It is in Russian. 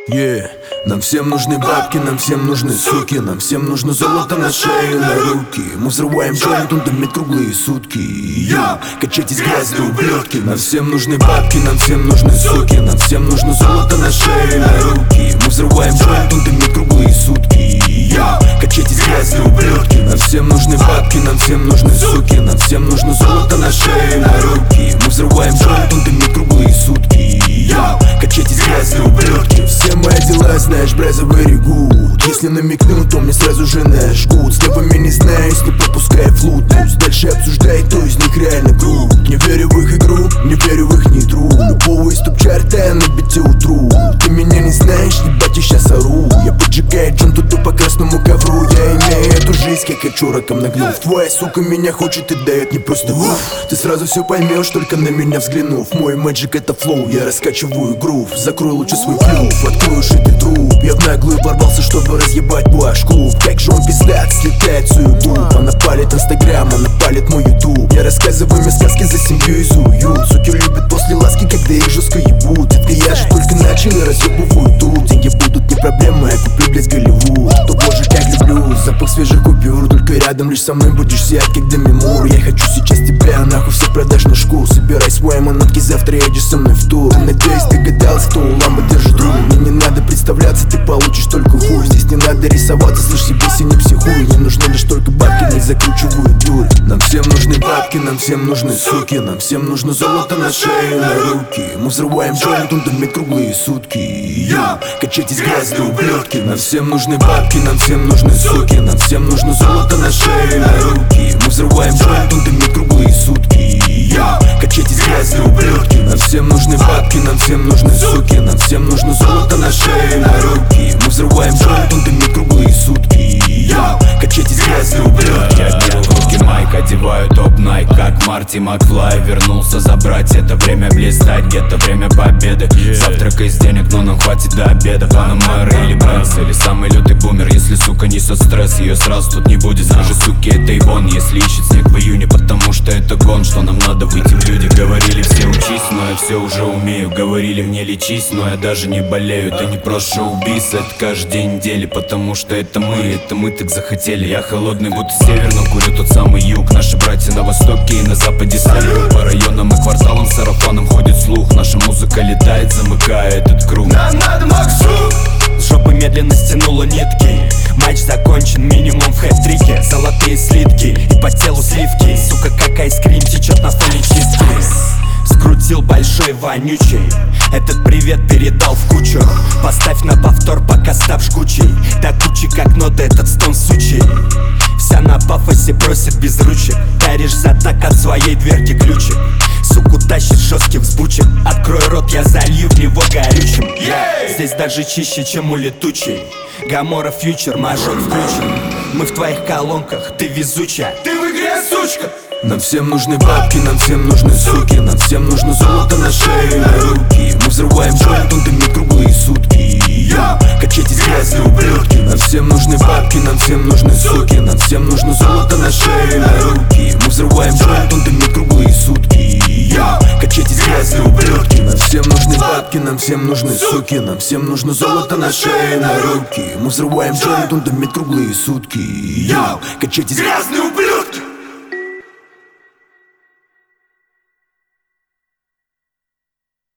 Нам всем нужны бабки, нам всем нужны суки, нам всем нужно золото на шею, на руки. Мы взрываем joint, он дымит круглые сутки. Качайтесь, грязные ублюдки. Нам всем нужны бабки, нам всем нужны суки, нам всем нужно золото на шею, на руки. Мы взрываем joint, он дымит круглые сутки. Качайтесь, грязные ублюдки. Нам всем нужны бабки, нам всем нужны суки, нам всем нужно золото на шею, на руки. Мы взрываем joint, он дымит круглые сутки. Качайтесь, грязные ублюдки. Все мои дела, знаешь, бразовый регут. Если намекну, то мне сразу же нажгут. С левыми не знаюсь, не пропуская флут. Пусть дальше обсуждает, кто из них реально груб. Не верю в их игру, не верю в их нитру. Любого из топ-чарта я на бите утру. Ты меня не знаешь, ебать, я сейчас ору. Я поджигаю джанту по красному ковру. Я имею эту жизнь, как хочу раком нагнув. Твоя сука меня хочет и дает не просто уф. Ты сразу все поймешь, только на меня взглянув. Мой мэджик это флоу, я раскачиваю грув. Закрой лучше свой клюв, открою шитый труп. Я в наглую ворвался, чтобы разъебать ваш-клуб. Как же он пиздат, слетает суету. Она палит инстаграм, она палит мой ютуб. Я рассказываю мне сказки за семью из уют. Суки любят после ласки, когда их жестко ебут. Это я же только начал и разъебываю тут. Деньги будут не проблема, я куплю, блядь, Голливуд. То боже, как люблю запах свежих купюр. Только рядом лишь со мной будешь сиять, как Демимур. Я хочу сейчас тебя, нахуй всех продашь на шкуру. Собирай свои манатки, завтра едешь со мной в тур. Надеюсь, ты гадался, кто у ламбы держит друг. Мне не надо представляться, ты получишь только хуй. Здесь не надо рисоваться, слышь, себе не психуй. Не нужны лишь только бабки, не закручиваю дурь. Нам всем нужны бабки, нам всем нужны суки, нам всем нужно золото на шею, на руки. Мы взрываем joint, он дымит круглые сутки. Качайтесь, грязные ублюдки. Нам всем нужны бабки, нам всем нужны суки, нам всем нужно золото на шею, на руки. Мы взрываем joint, он дымит круглые сутки. Качайтесь, грязные ублюдки. Нам всем нужны бабки, нам всем нужны суки, нам всем нужно золото на шею, на руки. Мы взрываем joint, он дымит круглые сутки. Качайтесь, грязные ублюдки. Я беру в руки майк, одеваю топ-найк, как Марти Макфлай. Вернулся забрать, это время блистать, где-то время победы. Завтрак из денег, но нам хватит до обеда. Панамера или Бенц, или самый лютый бумер. Если сука несет стресс, ее сразу тут не будет. Скажи суки, это Ивон, если ищет снег в июне. Потому что это гон, что нам надо выйти в люди. Говорили все учись, но я все уже умею. Говорили мне лечись, но я даже не болею. Это не просто шоу-биз, это каждый день недели. Потому что это мы так захотели. Я холодный, будто север, но курю тот самый юг. Наши братья на востоке и на западе салют. По районам и кварталам сарафаном ходит слух. Наша музыка летает, замыкая этот круг. Нам надо максу. С жопы медленно стянула нитки. Матч закончен, минимум в хэт-трике. Золотые слитки и по телу сливки. Сука, как айскрим течет на фоне чистки. Скрутил большой вонючий. Этот привет передал в кучу. Поставь на повтор, пока став жгучий. До кучи как нота этот стон сучий. Вся на пафосе просит без ручек. Даришь за так от своей дверки ключик. Суку тащит жесткий взбучек. Открой рот, я залью в него горючим. Здесь даже чище, чем у летучей. Гамора фьючер, мажор включен. Мы в твоих колонках, ты везучая. Ты в игре, сучка. Нам всем нужны бабки, нам всем нужны суки, нам всем нужно золото на шею, на руки. Мы взрываем joint, он дымит круглые сутки. Качайтесь, грязные ублюдки. Нам всем нужны бабки, нам всем нужны суки, нам всем нужно золото на шею, на руки. Мы взрываем joint, он дымит круглые сутки. Качайтесь, грязные ублюдки. Нам всем нужны бабки, нам всем нужны суки, нам всем нужно золото на шею, на руки. Мы взрываем joint, он дымит круглые сутки. Качайтесь, грязные ублюдки.